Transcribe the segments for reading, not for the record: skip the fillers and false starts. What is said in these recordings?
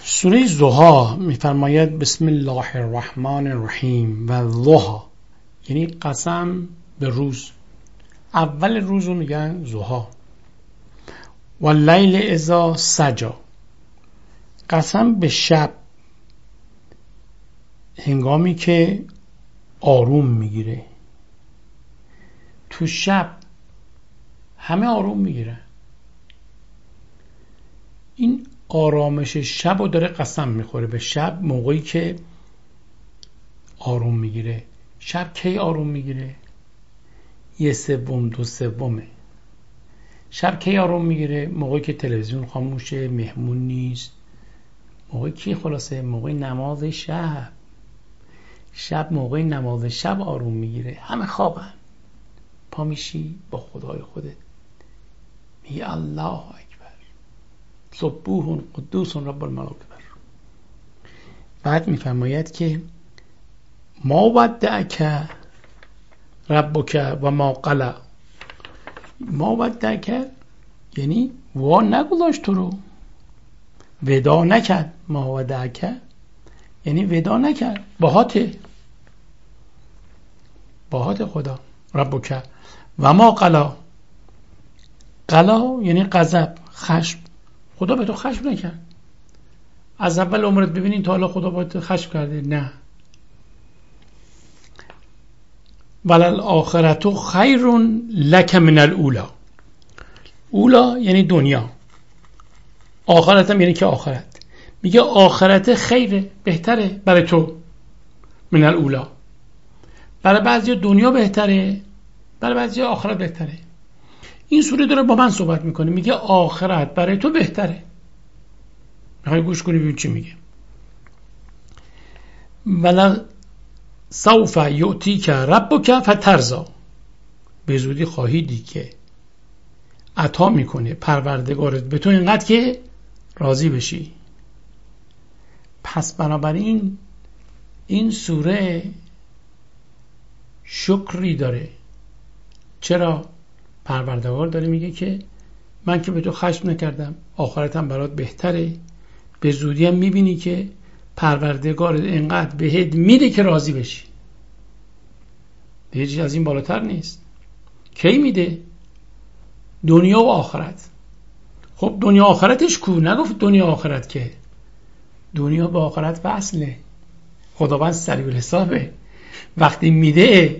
سوره ضحی میفرماید بسم الله الرحمن الرحیم و ضحی، یعنی قسم به روز. اول روز رو میگن ضحی. و لیل اذا سجی، قسم به شب هنگامی که آروم میگیره. تو شب همه آروم میگیرن. این آرامش شب رو داره قسم میخوره به شب، موقعی که آروم میگیره. شب کی آروم میگیره؟ 1/3 2/3. شب کی آروم میگیره؟ موقعی که تلویزیون خاموشه، مهمون نیست. موقعی کی؟ خلاصه موقع نماز شب. شب موقع نماز شب آروم میگیره، همه خوابن. پا میشی با خدای خودت میگی الله اکبر، سبوح قدوس رب الملائکه. بعد میفرماید که ما ودعک ربک و ما قلی. ما ودعک یعنی وا نگذاشت تو رو، ودا نکرد. ما ودعک یعنی ودا نکرد، باهات خدا. ربک و ما قلا. قلا یعنی غضب، خشم. خدا به تو خشم نکرد. از اول عمرت ببینین تا حالا خدا باید خشم کرده؟ نه. وللآخرة خیر لک من الاولی. اولا یعنی دنیا، آخرت هم یعنی که آخرت. میگه آخرت خیره، بهتره برای تو من الاولا. برای بعضی دنیا بهتره، برای بعضی آخرت بهتره. این سوره داره با من صحبت میکنه، میگه آخرت برای تو بهتره. میخوای گوش کنی ببین چی میگه. ولا سوف یعطیک ربک فترضی. به زودی خواهیدی که عطا میکنه پروردگارت به تو اینقدر که راضی بشی. پس بنابراین این سوره شکری داره. چرا؟ پروردگار داره میگه که من که به تو خشم نکردم، آخرتم برات بهتره. به زودی هم میبینی که پروردگارت اینقدر بهت میده که راضی بشی. دیگه چیز از این بالاتر نیست. کی میده؟ دنیا و آخرت. خب دنیا آخرتش کو؟ نگفت دنیا آخرت، که دنیا با آخرت وصله. خداوند سریع الحسابه. وقتی میده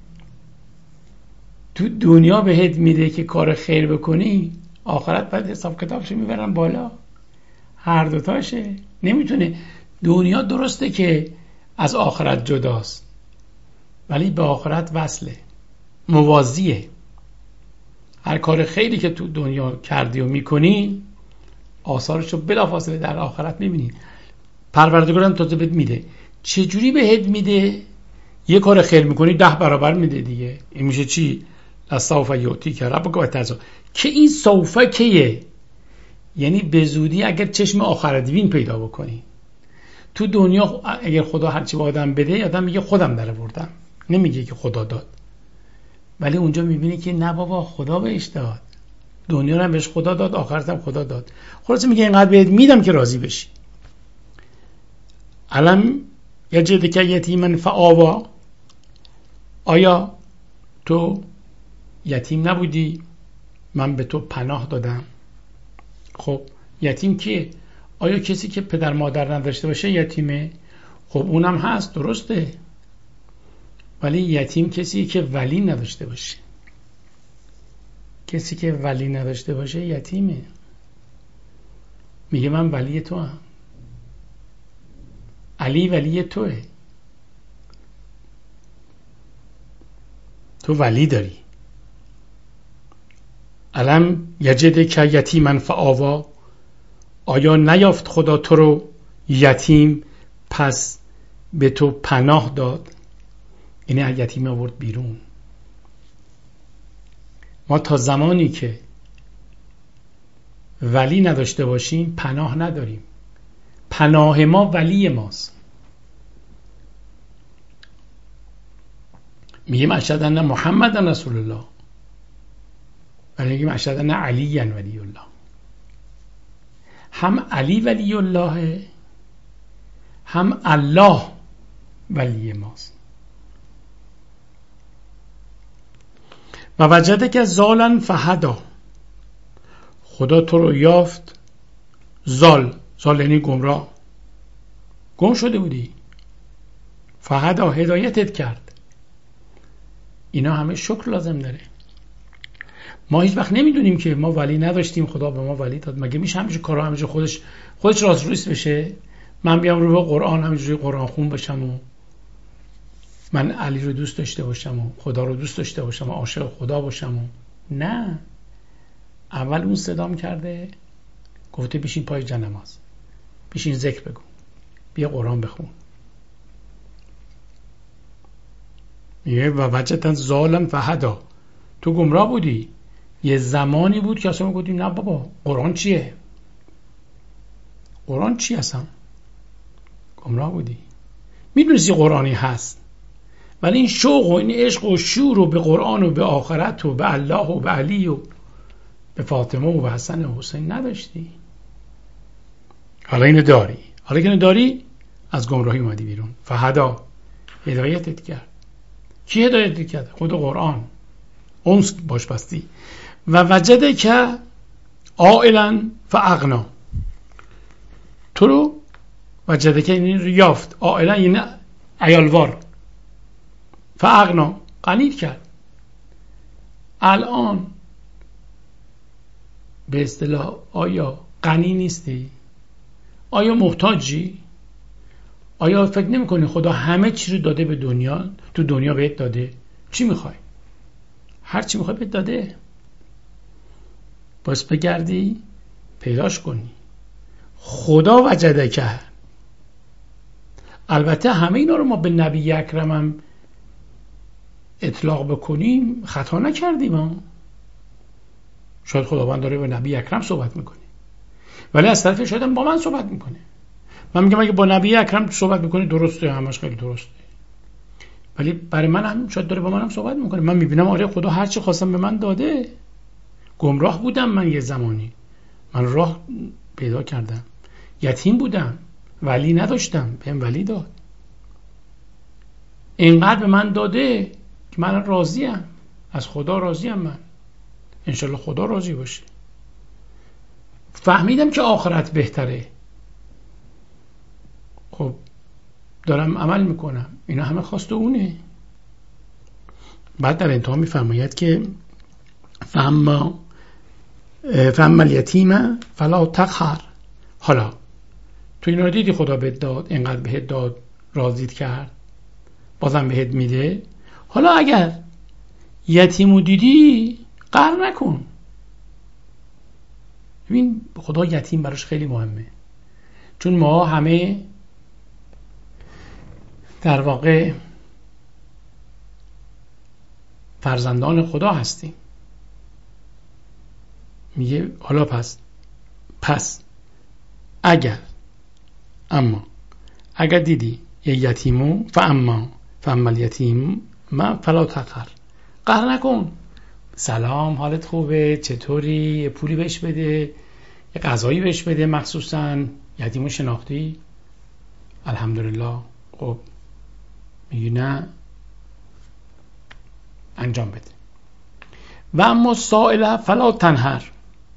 تو دنیا بهت میده که کار خیر بکنی، آخرت بعد حساب کتابش میبرن بالا. هر دوتاشه. نمیتونه. دنیا درسته که از آخرت جداست، ولی به آخرت وصله، موازیه. هر کار خیری که تو دنیا کردی و میکنی، آثارشو بلافاصله در آخرت میبینی. پروردگارم تازه بهت میده. چجوری بهت میده؟ یه کار خیر میکنی 10 برابر میده دیگه. این میشه چی؟ سوف یعطیک ربک فترضی. که این سوف کیه؟ یعنی به زودی اگر چشم آخرت بین پیدا بکنی. تو دنیا اگر خدا هرچی به آدم بده، آدم میگه خودم درآوردم، نمیگه که خدا داد. ولی اونجا میبینی که نه بابا، خدا بهش داد. دنیا رو هم بهش خدا داد، آخرت هم خدا داد. خلاص میگه اینقدر بهت میدم که راضی بشی. الم یجدک یتیما فآوی. آیا تو یتیم نبودی؟ من به تو پناه دادم. خب یتیم کیه؟ آیا کسی که پدر مادر نداشته باشه یتیمه؟ خب اونم هست، درسته. ولی یتیم کسی که ولی نداشته باشه. کسی که ولی نداشته باشه یتیمه. میگه من ولی تو هم. علی ولی توه. تو ولی داری. الم یجدک یتیما فآوی. آیا نیافت خدا تو رو یتیم پس به تو پناه داد؟ یعنی از یتیم آورد بیرون. ما تا زمانی که ولی نداشته باشیم پناه نداریم. پناه ما ولی ماست. میگیم اشهد ان محمد رسول الله، ولی میگیم اشهد ان علی ولی الله. هم علی ولی الله، هم الله ولی ماست. و وجده که زالن فهدا، خدا تو رو یافت زال یعنی گمراه، گم شده بودی، فهدا هدایتت کرد. اینا همه شکر لازم داره. ما هیچ وقت نمیدونیم که ما ولی نداشتیم، خدا به ما ولی داد. مگه میشه همینجور کارا همینجور خودش راست رویست بشه؟ من بیام رو به قرآن همینجوری قرآن خون بشم و من علی رو دوست داشته باشم و خدا رو دوست داشته باشم و عاشق خدا باشم و نه. اول اون صدام کرده گفته بشین پای جنماز، بشین ذکر بگو، بیا قرآن بخون. یه و وجدن ظالم فهدا، تو گمراه بودی. یه زمانی بود که اصلا گفتیم نه بابا قرآن چیه، قرآن چی اصلا، گمراه بودی. میدونستی قرآنی هست ولی این شوق و این عشق و شور و به قرآن و به آخرت و به الله و به علی و به فاطمه و به حسن و حسین نداشتی. حالا اینو داری، حالا که اینو داری از گمراهی اومدی بیرون. فهدا هدایتت کرد. کی هدایتت کرد؟ خود قرآن. اونس باش بستی. و وجده که عائلا فاغنا، تو رو وجده که این رو یافت، عائلا یعنی عیالوار، فاغنا غنی کرد. الان به اصطلاح آیا غنی نیستی؟ آیا محتاجی؟ آیا فکر نمی کنی خدا همه چی رو داده به دنیا، تو دنیا بهت داده؟ چی میخوای؟ هر چی میخوای بهت داده. باز بگردی پیداش کنی. خدا وجده که، البته همه اینا رو ما به نبی اکرم هم اطلاق بکنیم خطا نکردیم ها. شاید خداوند داره به نبی اکرم صحبت میکنه ولی از طرف شاید هم با من صحبت میکنه. من میگم اگه با نبی اکرم صحبت میکنه درسته، همش خیلی درسته، ولی برای من هم شاید داره با منم صحبت میکنه. من میبینم آره خدا هر چی خواستم به من داده. گمراه بودم من یه زمانی، من راه پیدا کردم. یتیم بودم، ولی نداشتم، بهم ولی داد. اینقدر به من داده که من راضیم، از خدا راضیم. من انشالله خدا راضی باشه. فهمیدم که آخرت بهتره، خب دارم عمل میکنم. اینا همه خواست اونه. بعد در انتها میفرماید که فاما الیتیم فلا تقهر. حالا تو اینا رو دیدی خدا بهت داد، اینقدر بهت داد، راضیت کرد، بازم بهت میده. حالا اگر یتیمو دیدی قهر نکن. ببین خدا یتیم براش خیلی مهمه، چون ما همه در واقع فرزندان خدا هستیم. میگه حالا پس اگر دیدی یه یتیمو فاما الیتیم فلا تقهر، قهر نکن. سلام، حالت خوبه؟ چطوری؟ یه پولی بهش بده، یه غذایی بهش بده. مخصوصا یتیمو شناختی؟ الحمدلله. خب میگی نه، انجام بده. و اما سائل فلا تنهر،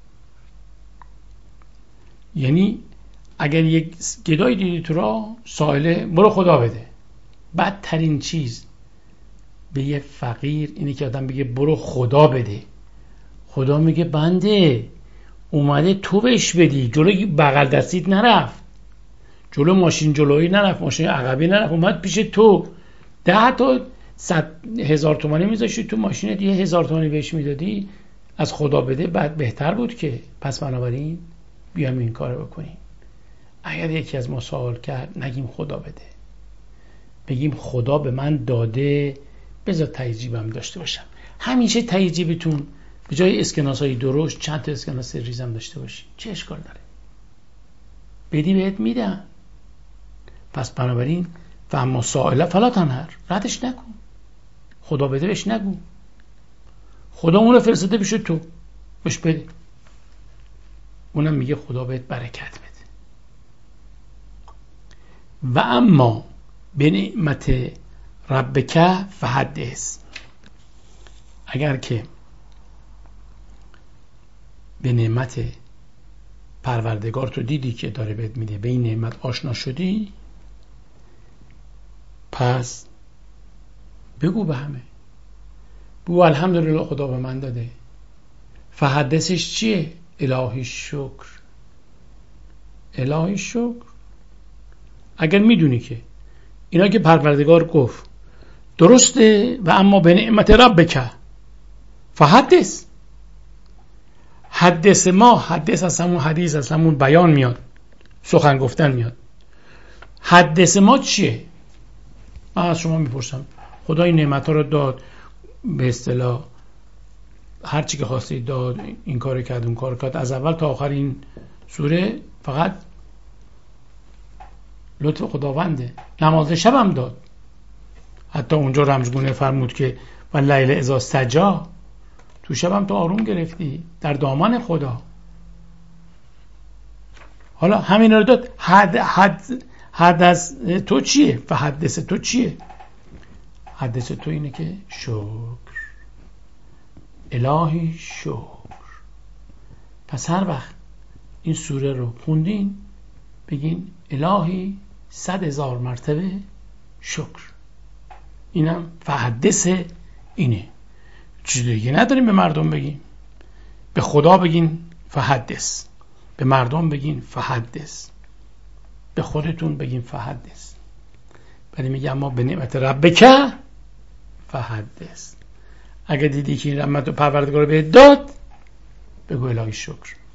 یعنی اگر یک گدایی دیدی تو راه، سائله برو خدا بده. بدترین چیز به یه فقیر اینه که آدم بگه برو خدا بده. خدا میگه بنده اومده تو بهش بدی، جلوی بغل دستیت نرفت، جلو ماشین جلویی نرفت، ماشین عقبی نرفت، اومد پیش تو. 10 تا 100,000 تومانی میذاشتی تو ماشینت، 1,000 تومانی بهش میدادی. از خدا بده بعد بهتر بود که. پس بنابراین بیام این کارو بکنیم. اگر یکی از ما سوال کرد نگیم خدا بده، بگیم خدا به من داده، بذار تای جیبم داشته باشم. همیشه تای جیبتون به جای اسکناسای درشت چند تا اسکناس ریزم داشته باشی. چه اشکال داره؟ بدی بهت میدن. پس بنابراین فاما سائل فلا تنهر، ردش نکن. خدا بده بهش نگو. خدا اون رو فرستاده پیش تو، بهش بده. اونم میگه خدا بهت برکت بده. و اما به نعمت ربک فحدث، اگر که به نعمت پروردگار تو دیدی که داره بهت میده، به این نعمت آشنا شدی، پس بگو به همه، بگو الحمدلله خدا به من داده. فحدثش چیه؟ الهی شکر. الهی شکر. اگر میدونی که اینا که پروردگار گفت درسته، و اما به نعمت ربک فحدث. حدث ما، حدث از همون حدیث، از همون بیان میاد، سخن گفتن میاد. حدث ما چیه؟ من از شما میپرسم، خدا این نعمت‌ها رو داد، به اصطلاح هر چی که خواستید داد، این کار کرد اون کار کرد، از اول تا آخر این سوره فقط لطف خداونده. نماز شب هم داد، حتی اونجا رمزگونه فرمود که و لیل اذا سجی، تو شب هم تو آروم گرفتی در دامان خدا. حالا همین رو داد. حد از تو چیه؟ فحدث تو چیه؟ حدث تو اینه که شکر، الهی شکر. پس هر وقت این سوره رو خوندین بگین الهی 100,000 مرتبه شکر. اینم فحدث اینه. چیز دیگه نداریم به مردم بگیم. به خدا بگین فحدث، به مردم بگین فحدث، به خودتون بگین فحدث. ولی میگه اما به نعمت ربک فحدث. اگه دیدی که این رحمت و پروردگار رو بهت داد، بگو الهی شکر.